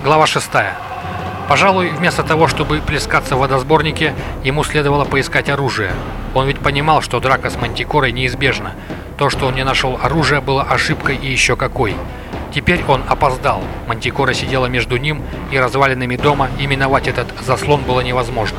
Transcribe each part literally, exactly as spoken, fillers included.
Глава шестая. Пожалуй, вместо того, чтобы плескаться в водосборнике, ему следовало поискать оружие. Он ведь понимал, что драка с Мантикорой неизбежна. То, что он не нашел оружия, было ошибкой и еще какой. Теперь он опоздал. Мантикора сидела между ним и развалинами дома, и миновать этот заслон было невозможно.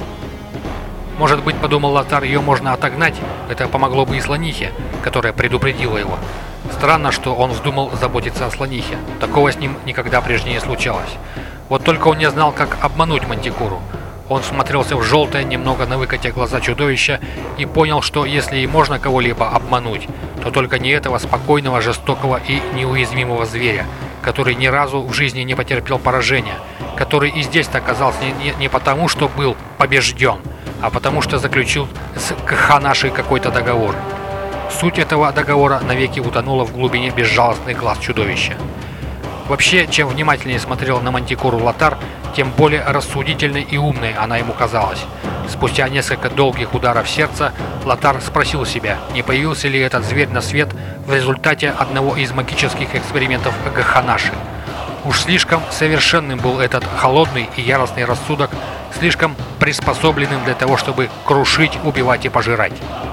Может быть, подумал Лотар, ее можно отогнать, это помогло бы и слонихе, которая предупредила его. Странно, что он вздумал заботиться о слонихе. Такого с ним никогда прежде не случалось. Вот только он не знал, как обмануть Мантикору. Он всмотрелся в желтое, немного на выкате глаза чудовища и понял, что если и можно кого-либо обмануть, то только не этого спокойного, жестокого и неуязвимого зверя, который ни разу в жизни не потерпел поражения, который и здесь-то оказался не, не, не потому, что был побежден, а потому что заключил с Кханашей какой-то договор. Суть этого договора навеки утонула в глубине безжалостных глаз чудовища. Вообще, чем внимательнее смотрел на Мантикору Лотар, тем более рассудительной и умной она ему казалась. Спустя несколько долгих ударов сердца Лотар спросил себя, не появился ли этот зверь на свет в результате одного из магических экспериментов Кханаши. Уж слишком совершенным был этот холодный и яростный рассудок, слишком приспособленным для того, чтобы крушить, убивать и пожирать.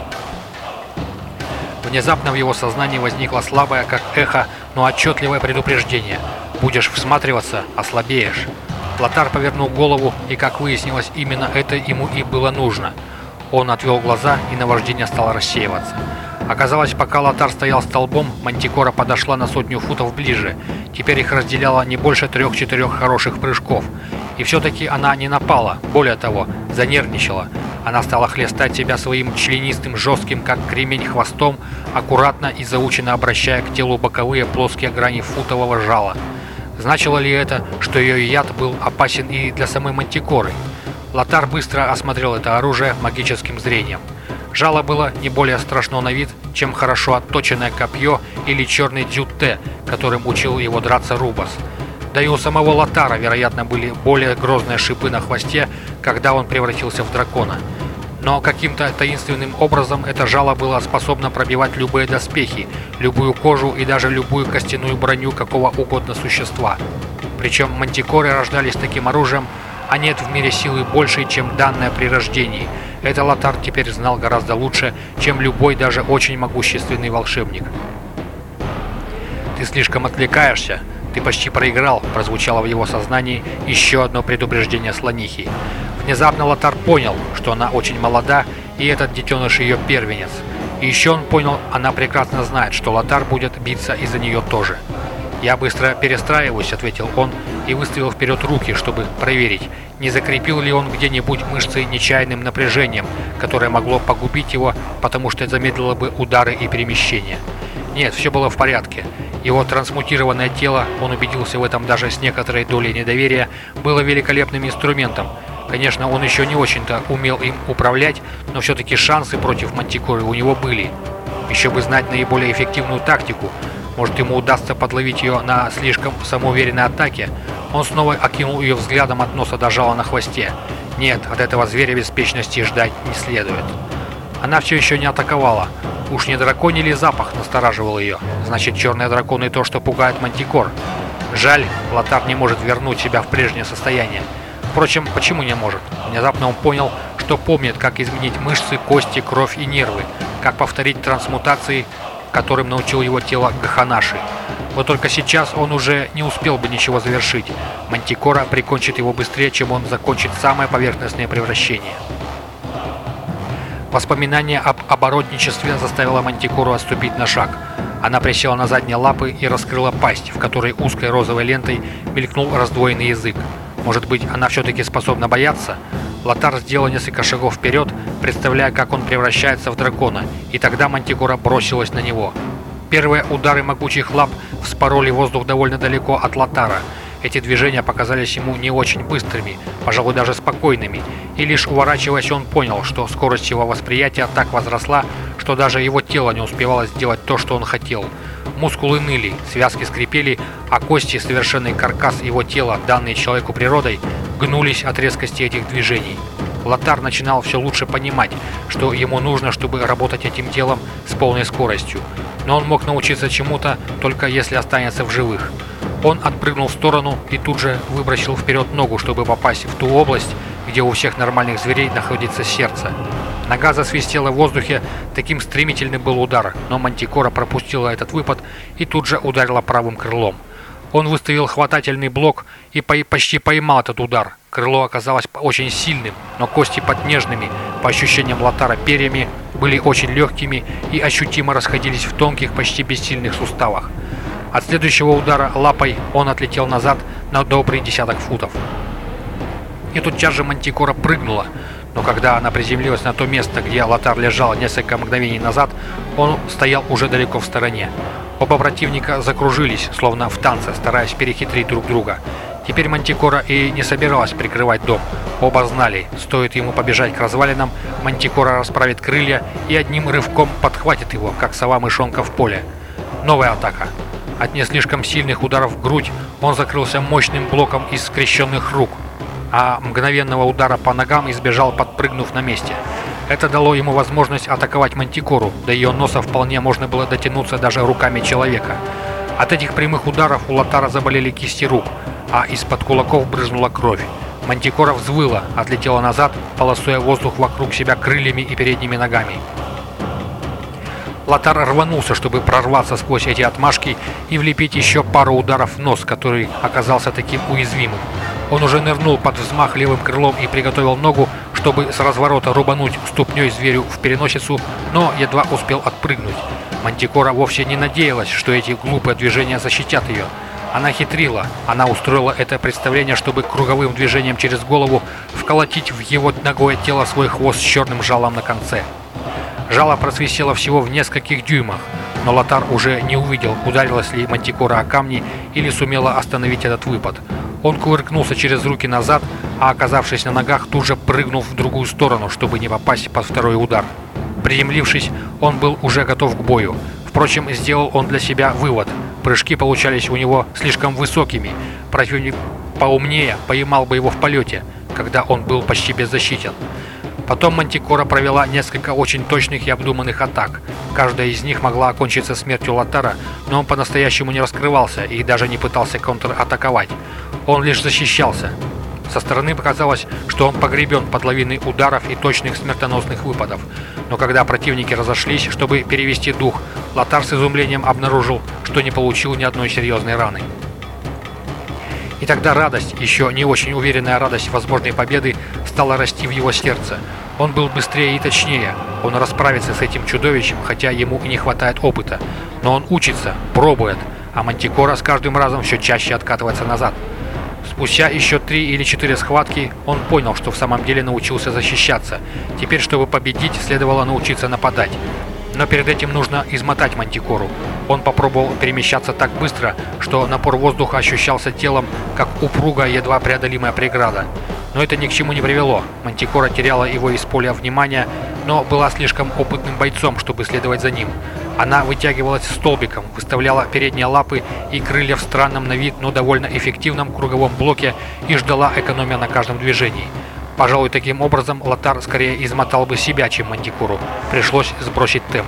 Внезапно в его сознании возникло слабое, как эхо, но отчетливое предупреждение. «Будешь всматриваться, ослабеешь». Лотар повернул голову, и, как выяснилось, именно это ему и было нужно. Он отвел глаза, и наваждение стало рассеиваться. Оказалось, пока Лотар стоял столбом, Мантикора подошла на сотню футов ближе. Теперь их разделяло не больше трех-четырех хороших прыжков. И все-таки она не напала, более того, занервничала. Она стала хлестать себя своим членистым, жестким, как кремень, хвостом, аккуратно и заученно обращая к телу боковые плоские грани футового жала. Значило ли это, что ее яд был опасен и для самой Мантикоры? Лотар быстро осмотрел это оружие магическим зрением. Жало было не более страшно на вид, чем хорошо отточенное копье или черный дзюте, которым учил его драться Рубас. Да и у самого Лотара, вероятно, были более грозные шипы на хвосте, когда он превратился в дракона. Но каким-то таинственным образом это жало было способно пробивать любые доспехи, любую кожу и даже любую костяную броню какого угодно существа. Причем мантикоры рождались таким оружием, а нет в мире силы большей, чем данная при рождении. Это Лотар теперь знал гораздо лучше, чем любой, даже очень могущественный волшебник. «Ты слишком отвлекаешься. Ты почти проиграл», — прозвучало в его сознании еще одно предупреждение слонихи. Внезапно Лотар понял, что она очень молода, и этот детеныш ее первенец. И еще он понял, она прекрасно знает, что Лотар будет биться из-за нее тоже. «Я быстро перестраиваюсь», — ответил он и выставил вперед руки, чтобы проверить, не закрепил ли он где-нибудь мышцы нечаянным напряжением, которое могло погубить его, потому что замедлило бы удары и перемещения. Нет, все было в порядке. Его трансмутированное тело, он убедился в этом даже с некоторой долей недоверия, было великолепным инструментом. Конечно, он еще не очень-то умел им управлять, но все-таки шансы против Мантикоры у него были. Еще бы знать наиболее эффективную тактику. Может, ему удастся подловить ее на слишком самоуверенной атаке. Он снова окинул ее взглядом от носа до жала на хвосте. Нет, от этого зверя беспечности ждать не следует. Она все еще не атаковала. Уж не драконий ли запах настораживал ее? Значит, черные драконы то, что пугает Мантикор. Жаль, Лотар не может вернуть себя в прежнее состояние. Впрочем, почему не может? Внезапно он понял, что помнит, как изменить мышцы, кости, кровь и нервы, как повторить трансмутации, которым научил его тело Кханаши. Вот только сейчас он уже не успел бы ничего завершить. Мантикора прикончит его быстрее, чем он закончит самое поверхностное превращение. Воспоминание об оборотничестве заставило Мантикору отступить на шаг. Она присела на задние лапы и раскрыла пасть, в которой узкой розовой лентой мелькнул раздвоенный язык. Может быть, она все-таки способна бояться? Лотар сделал несколько шагов вперед, представляя, как он превращается в дракона, и тогда Мантикора бросилась на него. Первые удары могучих лап вспороли воздух довольно далеко от Лотара. Эти движения показались ему не очень быстрыми, пожалуй, даже спокойными, и лишь уворачиваясь, он понял, что скорость его восприятия так возросла, что даже его тело не успевало сделать то, что он хотел. Мускулы ныли, связки скрипели, а кости, совершенный каркас его тела, данный человеку природой, гнулись от резкости этих движений. Лотар начинал все лучше понимать, что ему нужно, чтобы работать этим телом с полной скоростью. Но он мог научиться чему-то, только если останется в живых. Он отпрыгнул в сторону и тут же выбросил вперед ногу, чтобы попасть в ту область, где у всех нормальных зверей находится сердце. Нога засвистела в воздухе, таким стремительным был удар, но Мантикора пропустила этот выпад и тут же ударила правым крылом. Он выставил хватательный блок и почти поймал этот удар. Крыло оказалось очень сильным, но кости под нежными, по ощущениям Лотара, перьями были очень легкими и ощутимо расходились в тонких, почти бессильных суставах. От следующего удара лапой он отлетел назад на добрый десяток футов. И тотчас же Мантикора прыгнула, но когда она приземлилась на то место, где Лотар лежал несколько мгновений назад, он стоял уже далеко в стороне. Оба противника закружились, словно в танце, стараясь перехитрить друг друга. Теперь Мантикора и не собиралась прикрывать дом. Оба знали, стоит ему побежать к развалинам, Мантикора расправит крылья и одним рывком подхватит его, как сова мышонка в поле. Новая атака. От не слишком сильных ударов в грудь он закрылся мощным блоком из скрещенных рук, а мгновенного удара по ногам избежал, подпрыгнув на месте. Это дало ему возможность атаковать Мантикору, до ее носа вполне можно было дотянуться даже руками человека. От этих прямых ударов у Лотара заболели кисти рук, а из-под кулаков брызнула кровь. Мантикора взвыла, отлетела назад, полосуя воздух вокруг себя крыльями и передними ногами. Лотар рванулся, чтобы прорваться сквозь эти отмашки и влепить еще пару ударов в нос, который оказался таким уязвимым. Он уже нырнул под взмах левым крылом и приготовил ногу, чтобы с разворота рубануть ступней зверю в переносицу, но едва успел отпрыгнуть. Мантикора вовсе не надеялась, что эти глупые движения защитят ее. Она хитрила, она устроила это представление, чтобы круговым движением через голову вколотить в его ногое тело свой хвост с черным жалом на конце. Жало просвистело всего в нескольких дюймах, но Лотар уже не увидел, ударилась ли Мантикора о камни или сумела остановить этот выпад. Он кувыркнулся через руки назад, а оказавшись на ногах, тут же прыгнул в другую сторону, чтобы не попасть под второй удар. Приземлившись, он был уже готов к бою. Впрочем, сделал он для себя вывод. Прыжки получались у него слишком высокими. Противник поумнее поймал бы его в полете, когда он был почти беззащитен. Потом Мантикора провела несколько очень точных и обдуманных атак. Каждая из них могла окончиться смертью Лотара, но он по-настоящему не раскрывался и даже не пытался контратаковать. Он лишь защищался. Со стороны показалось, что он погребен под лавиной ударов и точных смертоносных выпадов. Но когда противники разошлись, чтобы перевести дух, Лотар с изумлением обнаружил, что не получил ни одной серьезной раны. И тогда радость, еще не очень уверенная радость возможной победы, стала расти в его сердце. Он был быстрее и точнее. Он расправится с этим чудовищем, хотя ему и не хватает опыта. Но он учится, пробует, а Мантикора с каждым разом все чаще откатывается назад. Спустя еще три или четыре схватки он понял, что в самом деле научился защищаться. Теперь, чтобы победить, следовало научиться нападать. Но перед этим нужно измотать Мантикору. Он попробовал перемещаться так быстро, что напор воздуха ощущался телом, как упругая, едва преодолимая преграда. Но это ни к чему не привело. Мантикора теряла его из поля внимания, но была слишком опытным бойцом, чтобы следовать за ним. Она вытягивалась столбиком, выставляла передние лапы и крылья в странном на вид, но довольно эффективном круговом блоке и ждала, экономя на каждом движении. Пожалуй, таким образом Лотар скорее измотал бы себя, чем Мантикору. Пришлось сбросить темп.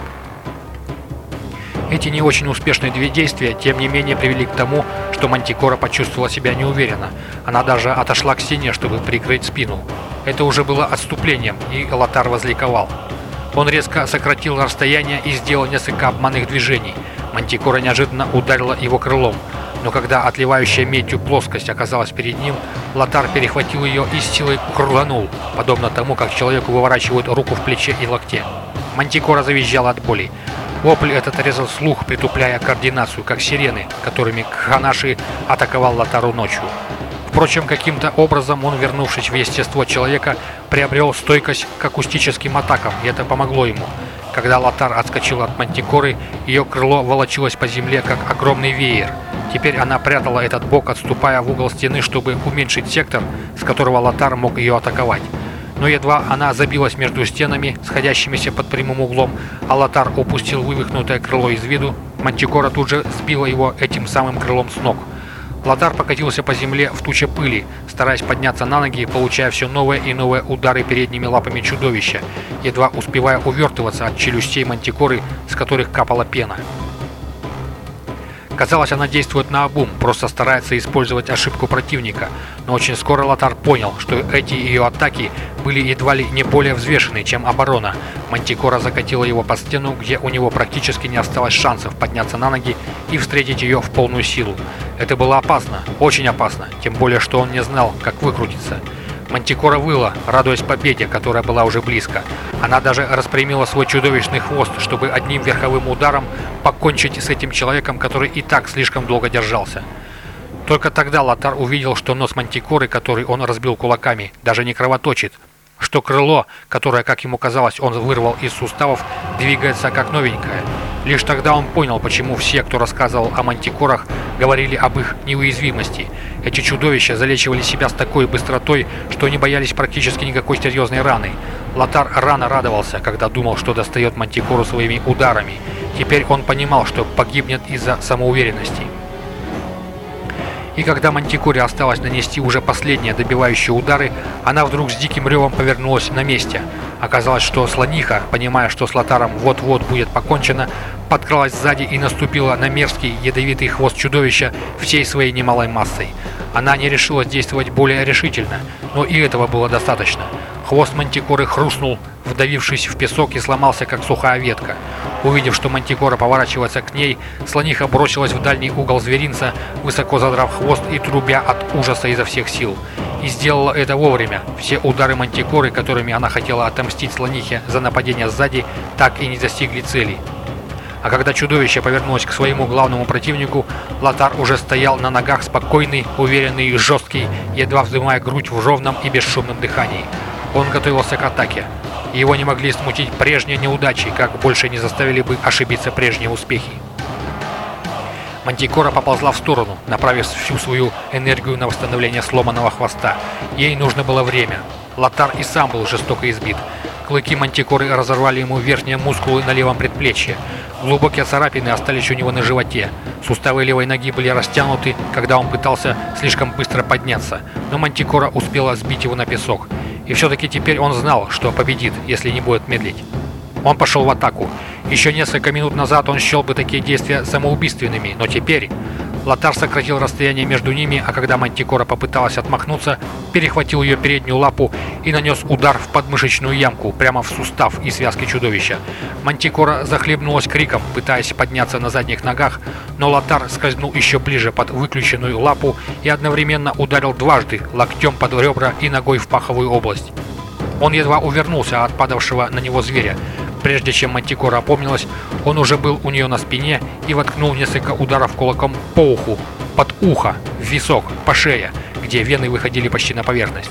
Эти не очень успешные две действия, тем не менее, привели к тому, что Мантикора почувствовала себя неуверенно. Она даже отошла к стене, чтобы прикрыть спину. Это уже было отступлением, и Лотар возликовал. Он резко сократил расстояние и сделал несколько обманных движений. Мантикора неожиданно ударила его крылом. Но когда отливающая медью плоскость оказалась перед ним, Лотар перехватил ее и с силой круганул, подобно тому, как человеку выворачивают руку в плече и локте. Мантикора завизжала от боли. Вопль этот резал слух, притупляя координацию, как сирены, которыми Кханаши атаковал Лотару ночью. Впрочем, каким-то образом он, вернувшись в естество человека, приобрел стойкость к акустическим атакам, и это помогло ему. Когда Лотар отскочил от Мантикоры, ее крыло волочилось по земле, как огромный веер. Теперь она прятала этот бок, отступая в угол стены, чтобы уменьшить сектор, с которого Лотар мог ее атаковать. Но едва она забилась между стенами, сходящимися под прямым углом, а Лотар упустил вывихнутое крыло из виду, Мантикора тут же сбила его этим самым крылом с ног. Лотар покатился по земле в туче пыли, стараясь подняться на ноги, получая все новые и новые удары передними лапами чудовища, едва успевая увертываться от челюстей Мантикоры, с которых капала пена. Казалось, она действует наобум, просто старается использовать ошибку противника, но очень скоро Лотар понял, что эти ее атаки были едва ли не более взвешены, чем оборона. Мантикора закатила его под стену, где у него практически не осталось шансов подняться на ноги и встретить ее в полную силу. Это было опасно, очень опасно, тем более, что он не знал, как выкрутиться. Мантикора выла, радуясь победе, которая была уже близко. Она даже распрямила свой чудовищный хвост, чтобы одним верховым ударом покончить с этим человеком, который и так слишком долго держался. Только тогда Лотар увидел, что нос Мантикоры, который он разбил кулаками, даже не кровоточит, что крыло, которое, как ему казалось, он вырвал из суставов, двигается как новенькое. Лишь тогда он понял, почему все, кто рассказывал о мантикорах, говорили об их неуязвимости. Эти чудовища залечивали себя с такой быстротой, что не боялись практически никакой серьезной раны. Лотар рано радовался, когда думал, что достает мантикору своими ударами. Теперь он понимал, что погибнет из-за самоуверенности. И когда Мантикоре осталось нанести уже последние добивающие удары, она вдруг с диким ревом повернулась на месте. Оказалось, что слониха, понимая, что с Лотаром вот-вот будет покончено, подкралась сзади и наступила на мерзкий ядовитый хвост чудовища всей своей немалой массой. Она не решилась действовать более решительно, но и этого было достаточно. Хвост Мантикоры хрустнул, вдавившись в песок, и сломался, как сухая ветка. Увидев, что Мантикора поворачивается к ней, слониха бросилась в дальний угол зверинца, высоко задрав хвост и трубя от ужаса изо всех сил. И сделала это вовремя. Все удары Мантикоры, которыми она хотела отомстить слонихе за нападение сзади, так и не достигли цели. А когда чудовище повернулось к своему главному противнику, Лотар уже стоял на ногах, спокойный, уверенный и жесткий, едва вздымая грудь в ровном и бесшумном дыхании. Он готовился к атаке. Его не могли смутить прежние неудачи, как больше не заставили бы ошибиться прежние успехи. Мантикора поползла в сторону, направив всю свою энергию на восстановление сломанного хвоста. Ей нужно было время. Лотар и сам был жестоко избит. Клыки Мантикоры разорвали ему верхние мускулы на левом предплечье. Глубокие царапины остались у него на животе. Суставы левой ноги были растянуты, когда он пытался слишком быстро подняться, но Мантикора успела сбить его на песок. И все-таки теперь он знал, что победит, если не будет медлить. Он пошел в атаку. Еще несколько минут назад он счел бы такие действия самоубийственными, но теперь... Лотар сократил расстояние между ними, а когда Мантикора попыталась отмахнуться, перехватил ее переднюю лапу и нанес удар в подмышечную ямку, прямо в сустав и связки чудовища. Мантикора захлебнулась криком, пытаясь подняться на задних ногах, но Лотар скользнул еще ближе под выключенную лапу и одновременно ударил дважды, локтем под ребра и ногой в паховую область. Он едва увернулся от падавшего на него зверя. Прежде чем Мантикора опомнилась, он уже был у нее на спине и воткнул несколько ударов кулаком по уху, под ухо, в висок, по шее, где вены выходили почти на поверхность.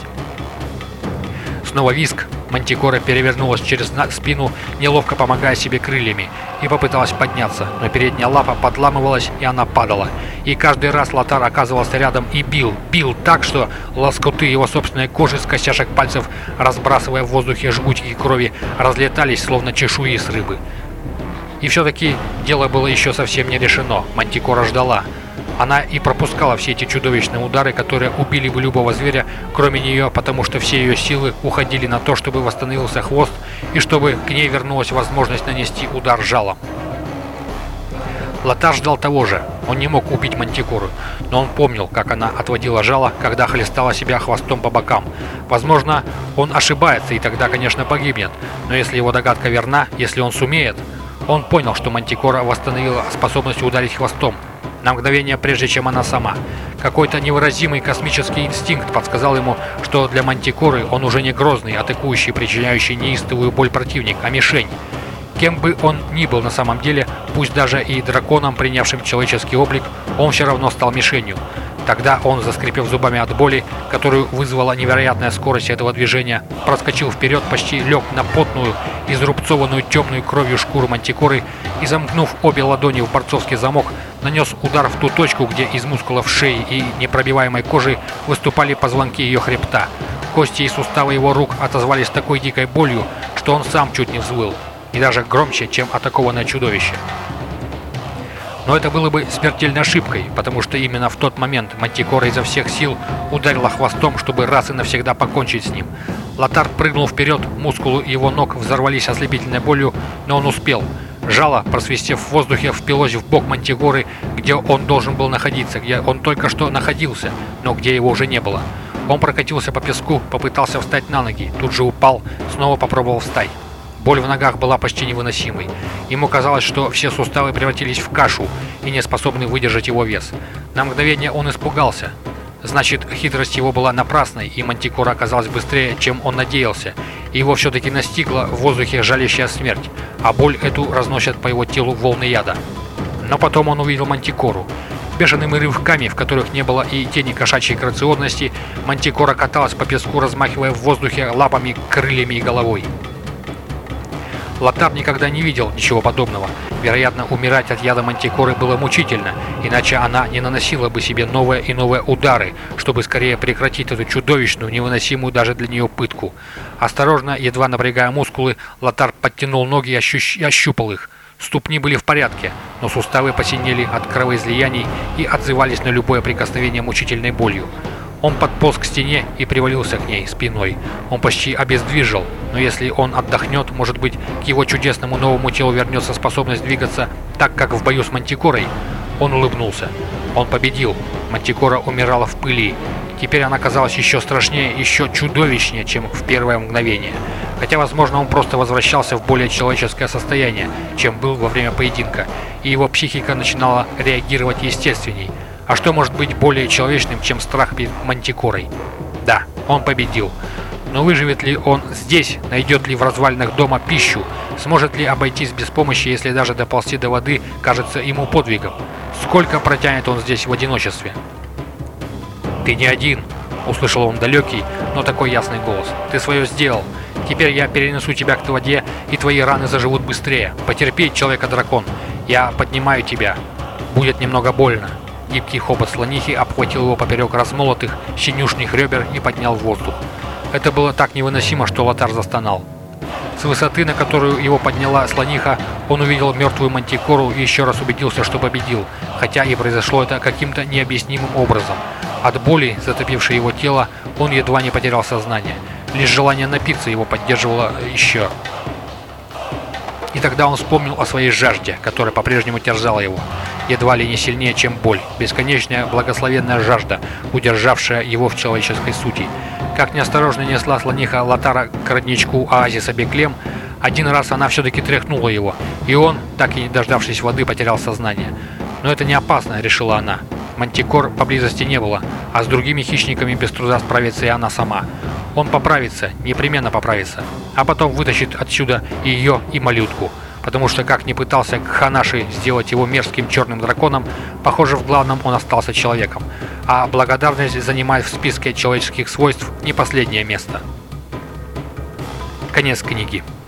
Снова визг. Мантикора перевернулась через спину, неловко помогая себе крыльями, и попыталась подняться, но передняя лапа подламывалась, и она падала. И каждый раз Лотар оказывался рядом и бил, бил так, что лоскуты его собственной кожи с костяшек пальцев, разбрасывая в воздухе жгутики крови, разлетались, словно чешуи с рыбы. И все-таки дело было еще совсем не решено. Мантикора ждала. Она и пропускала все эти чудовищные удары, которые убили бы любого зверя, кроме нее, потому что все ее силы уходили на то, чтобы восстановился хвост и чтобы к ней вернулась возможность нанести удар жалом. Лотар ждал того же. Он не мог убить Мантикору, но он помнил, как она отводила жало, когда хлестала себя хвостом по бокам. Возможно, он ошибается и тогда, конечно, погибнет, но если его догадка верна, если он сумеет... Он понял, что Мантикора восстановила способность ударить хвостом, на мгновение прежде, чем она сама. Какой-то невыразимый космический инстинкт подсказал ему, что для Мантикоры он уже не грозный, атакующий, причиняющий неистовую боль противник, а мишень. Кем бы он ни был на самом деле, пусть даже и драконом, принявшим человеческий облик, он все равно стал мишенью. Тогда он, заскрипев зубами от боли, которую вызвала невероятная скорость этого движения, проскочил вперед, почти лег на потную, изрубцованную темную кровью шкуру Мантикоры и, замкнув обе ладони в борцовский замок, нанес удар в ту точку, где из мускулов шеи и непробиваемой кожи выступали позвонки ее хребта. Кости и суставы его рук отозвались такой дикой болью, что он сам чуть не взвыл, и даже громче, чем атакованное чудовище. Но это было бы смертельной ошибкой, потому что именно в тот момент Мантикора изо всех сил ударила хвостом, чтобы раз и навсегда покончить с ним. Лотар прыгнул вперед, мускулы его ног взорвались ослепительной болью, но он успел. Жало, просвистев в воздухе, впилось в бок Мантикоры, где он должен был находиться, где он только что находился, но где его уже не было. Он прокатился по песку, попытался встать на ноги, тут же упал, снова попробовал встать. Боль в ногах была почти невыносимой. Ему казалось, что все суставы превратились в кашу и не способны выдержать его вес. На мгновение он испугался. Значит, хитрость его была напрасной, и Мантикора оказалась быстрее, чем он надеялся, и его все-таки настигла в воздухе жалящая смерть, а боль эту разносят по его телу волны яда. Но потом он увидел Мантикору. Бешеными рывками, в которых не было и тени кошачьей грациозности, Мантикора каталась по песку, размахивая в воздухе лапами, крыльями и головой. Лотар никогда не видел ничего подобного. Вероятно, умирать от яда Мантикоры было мучительно, иначе она не наносила бы себе новые и новые удары, чтобы скорее прекратить эту чудовищную, невыносимую даже для нее пытку. Осторожно, едва напрягая мускулы, Лотар подтянул ноги и ощущ... ощупал их. Ступни были в порядке, но суставы посинели от кровоизлияний и отзывались на любое прикосновение мучительной болью. Он подполз к стене и привалился к ней спиной. Он почти обездвижил, но если он отдохнет, может быть, к его чудесному новому телу вернется способность двигаться так, как в бою с Мантикорой. Он улыбнулся. Он победил. Мантикора умирала в пыли. Теперь она казалась еще страшнее, еще чудовищнее, чем в первое мгновение. Хотя, возможно, он просто возвращался в более человеческое состояние, чем был во время поединка, и его психика начинала реагировать естественней. А что может быть более человечным, чем страх перед Мантикорой? Да, он победил. Но выживет ли он здесь, найдет ли в развалинах дома пищу, сможет ли обойтись без помощи, если даже доползти до воды кажется ему подвигом? Сколько протянет он здесь в одиночестве? «Ты не один», — услышал он далекий, но такой ясный голос. «Ты свое сделал. Теперь я перенесу тебя к воде, и твои раны заживут быстрее. Потерпи, человека-дракон. Я поднимаю тебя. Будет немного больно». Гибкий хобот слонихи обхватил его поперек размолотых, синюшных ребер и поднял в воздух. Это было так невыносимо, что Лотар застонал. С высоты, на которую его подняла слониха, он увидел мертвую Мантикору и еще раз убедился, что победил, хотя и произошло это каким-то необъяснимым образом. От боли, затопившей его тело, он едва не потерял сознание. Лишь желание напиться его поддерживало еще. И тогда он вспомнил о своей жажде, которая по-прежнему терзала его. Едва ли не сильнее, чем боль. Бесконечная благословенная жажда, удержавшая его в человеческой сути. Как неосторожно несла слониха Лотара к родничку оазиса Беклем, один раз она все-таки тряхнула его, и он, так и не дождавшись воды, потерял сознание. Но это не опасно, решила она. Мантикор поблизости не было, а с другими хищниками без труда справится и она сама. Он поправится, непременно поправится, а потом вытащит отсюда и ее, и малютку. Потому что, как ни пытался Кханаши сделать его мерзким черным драконом, похоже, в главном он остался человеком, а благодарность занимает в списке человеческих свойств не последнее место. Конец книги.